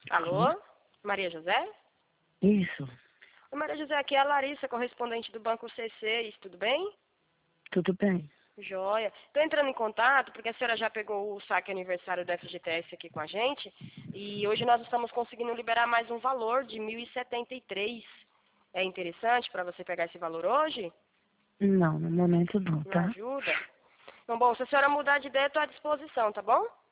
Alô? Maria José? Isso, Oi, Maria José, aqui é a Larissa, correspondente do Banco C6, tudo bem? tudo bem. Joia. Estou entrando em contato porque a senhora já pegou o saque aniversário do FGTS aqui com a gente e hoje nós estamos conseguindo liberar mais um valor de 1.073. É interessante para você pegar esse valor hoje? Não, no momento não, Me tá? ajuda? Então, bom, se a senhora mudar de ideia, estou à disposição, tá bom?